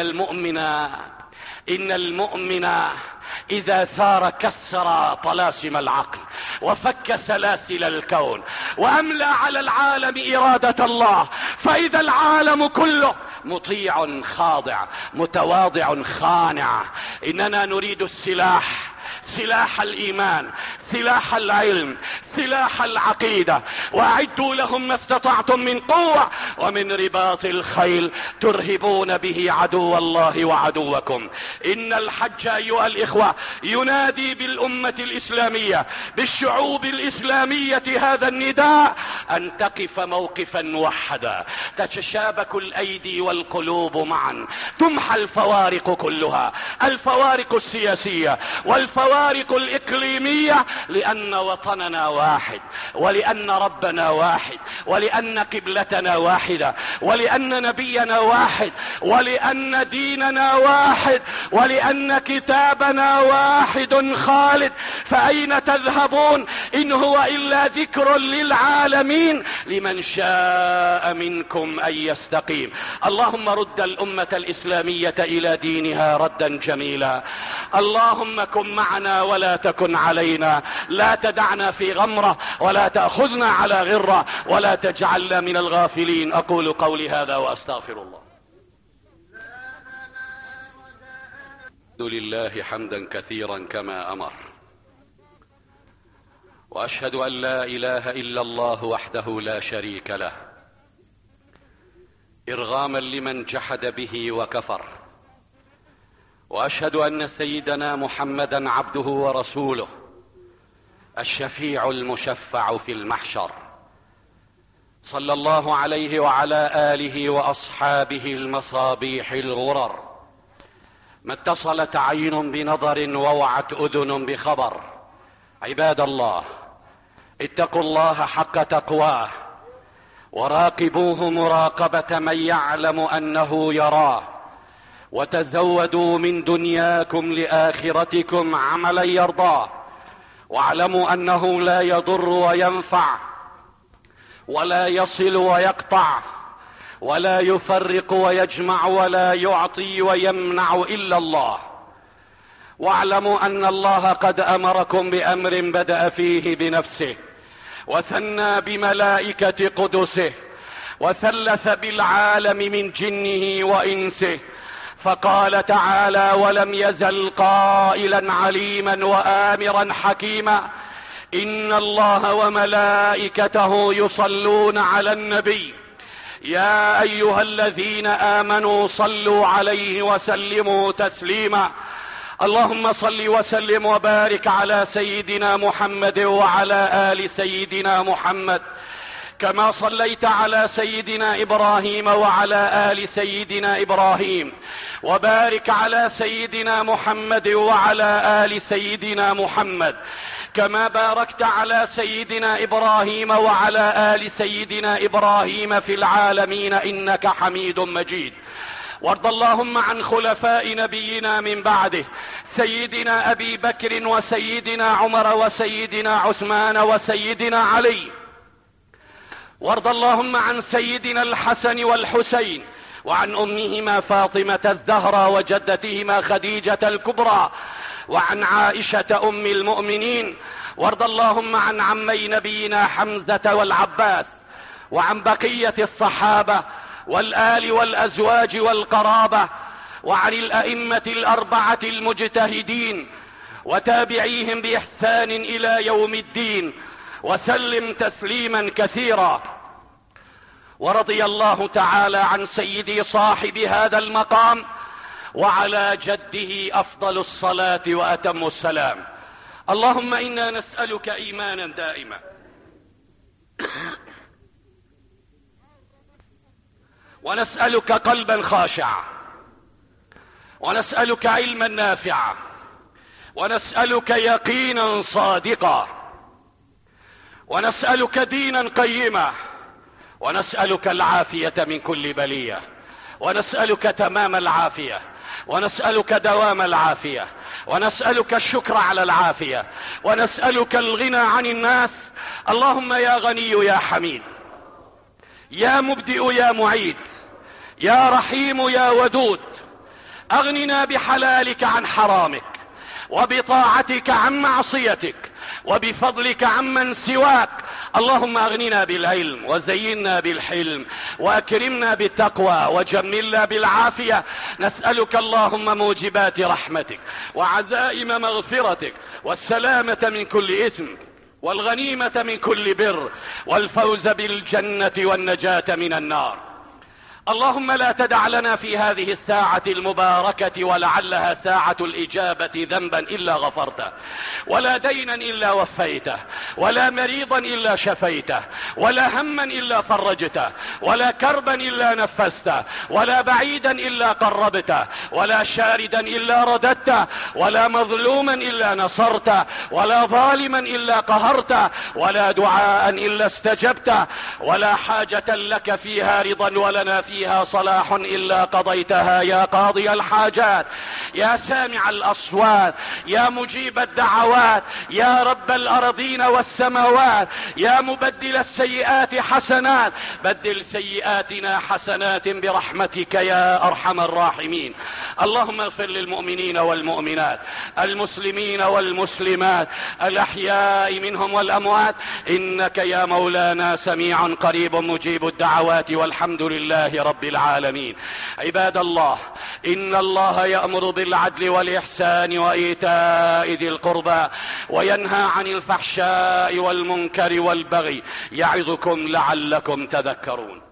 المؤمن إذا ثار كسر طلاسم العقل وفك سلاسل الكون وأملى على العالم إرادة الله، فإذا العالم كله مطيع خاضع متواضع خانع. إننا نريد السلاح، سلاح الإيمان، سلاح العلم، سلاح العقيدة، واعدوا لهم ما استطعتم من قوة ومن رباط الخيل ترهبون به عدو الله وعدوكم. ان الحج ايها الاخوة ينادي بالامة الاسلامية، بالشعوب الاسلامية هذا النداء ان تقف موقفا موحدا، تتشابك الايدي والقلوب معا، تمحى الفوارق كلها، الفوارق السياسية والفوارق الاقليمية، لان وطننا واحد، ولان ربنا واحد، ولان قبلتنا واحدة، ولان نبينا واحد، ولان ديننا واحد، ولان كتابنا واحد خالد. فاين تذهبون ان هو الا ذكر للعالمين لمن شاء منكم ان يستقيم. اللهم رد الامة الاسلامية الى دينها ردا جميلا. اللهم كن معنا ولا تكن علينا، لا تدعنا في غمرة ولا تأخذنا على غرة، ولا تجعلنا من الغافلين. اقول قولي هذا واستغفر الله. الحمد لله حمدا كثيرا كما امر، واشهد ان لا اله الا الله وحده لا شريك له، ارغاما لمن جحد به وكفر، واشهد ان سيدنا محمدا عبده ورسوله، الشفيع المشفع في المحشر، صلى الله عليه وعلى اله واصحابه المصابيح الغرر، ما اتصلت عين بنظر ووعت اذن بخبر. عباد الله، اتقوا الله حق تقواه، وراقبوه مراقبة من يعلم انه يراه، وتزودوا من دنياكم لآخرتكم عملا يرضاه، واعلموا انه لا يضر وينفع، ولا يصل ويقطع، ولا يفرق ويجمع، ولا يعطي ويمنع الا الله. واعلموا ان الله قد امركم بامر بدأ فيه بنفسه، وثنى بملائكة قدسه، وثلث بالعالم من جنه وانسه، فقال تعالى: ولم يزل قائلا عليما وآمرا حكيما، ان الله وملائكته يصلون على النبي، يا ايها الذين امنوا صلوا عليه وسلموا تسليما. اللهم صل وسلم وبارك على سيدنا محمد وعلى آل سيدنا محمد، كما صليت على سيدنا ابراهيم وعلى آل سيدنا ابراهيم، وبارك على سيدنا محمد وعلى آل سيدنا محمد، كما باركت على سيدنا ابراهيم وعلى آل سيدنا ابراهيم في العالمين انك حميد مجيد. وارض اللهم عن خلفاء نبينا من بعده، سيدنا ابي بكر وسيدنا عمر وسيدنا عثمان وسيدنا علي. وارض اللهم عن سيدنا الحسن والحسين، وعن امهما فاطمة الزهراء وجدتهما خديجة الكبرى، وعن عائشة ام المؤمنين. وارض اللهم عن عمي نبينا حمزة والعباس، وعن بقية الصحابة والآل والأزواج والقرابة، وعن الأئمة الأربعة المجتهدين وتابعيهم بإحسان إلى يوم الدين، وسلم تسليما كثيرا. ورضي الله تعالى عن سيدي صاحب هذا المقام وعلى جده أفضل الصلاة وأتم السلام. اللهم إنا نسألك إيمانا دائما، ونسألك قلبا خاشعا، ونسألك علما نافعا، ونسألك يقينا صادقا، ونسألك دينا قيما، ونسألك العافية من كل بلية، ونسألك تمام العافية، ونسألك دوام العافية، ونسألك الشكر على العافية، ونسألك الغنى عن الناس. اللهم يا غني يا حميد، يا مبدئ يا معيد، يا رحيم يا ودود، اغننا بحلالك عن حرامك، وبطاعتك عن معصيتك، وبفضلك عمن سواك. اللهم اغننا بالعلم وزينا بالحلم واكرمنا بالتقوى وجملنا بالعافية. نسألك اللهم موجبات رحمتك وعزائم مغفرتك والسلامة من كل إثم والغنيمة من كل بر والفوز بالجنة والنجاة من النار. اللهم لا تدع لنا في هذه الساعة المباركة ولعلها ساعة الإجابة ذنبا إلا غفرته، ولا دينا إلا وفيته، ولا مريضا إلا شفيته، ولا هما إلا فرجته، ولا كربا إلا نفسته، ولا بعيدا إلا قربته، ولا شاردا إلا رددته، ولا مظلوما إلا نصرته، ولا ظالما إلا قهرته، ولا دعاء إلا استجبته، ولا حاجة لك فيها رضا ولنا فيها صلاح إلا قضيتها يا قاضي الحاجات، يا سامع الأصوات، يا مجيب الدعوات، يا رب الأرضين والسماوات، يا مبدل السيئات حسنات، بدل سيئاتنا حسنات برحمتك يا أرحم الراحمين. اللهم اغفر للمؤمنين والمؤمنات، المسلمين والمسلمات، الأحياء منهم والأموات، إنك يا مولانا سميع قريب مجيب الدعوات، والحمد لله رب العالمين. عباد الله، إن الله يأمر بالعدل والإحسان وإيتاء ذي القربى وينهى عن الفحشاء والمنكر والبغي، يعظكم لعلكم تذكرون.